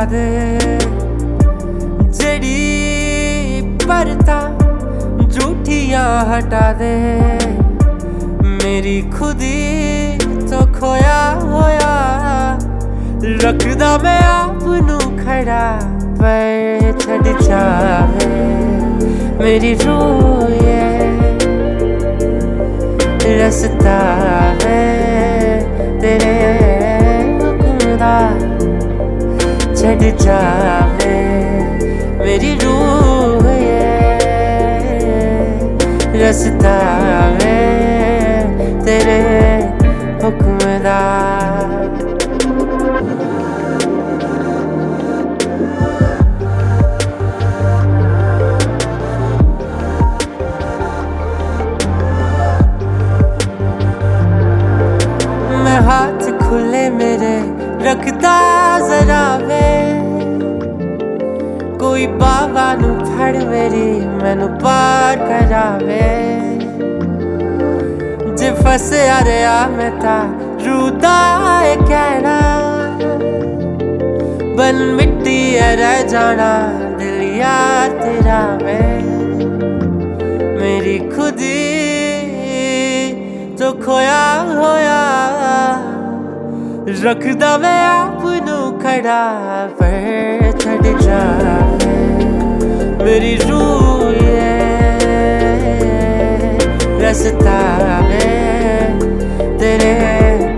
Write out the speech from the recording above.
दे जड़ी परता झूठियां हटा दे। मेरी खुदी तो खोया होया रखदा मैं आप नू खड़ा पर छड़ जावे मेरी रूह ये रस्ता है तेरे हुक्म दा छड़ जावे मेरी रूह ये रस्ता है तेरे हुक्म दा। हाथ खुले मेरे रखदा जरा वे कोई बाबा नू फड़ मेरी मैनू पार करावे। जे फसया रहा मैं ता रूदा है कहना बन मिट्टी है रह जाना दिल यार तेरा मैं। मेरी खुदी तो खोया होया रखदा मैं आप नू खड़ा पर छड़ जावे मेरी रूह ये रस्ता है तेरे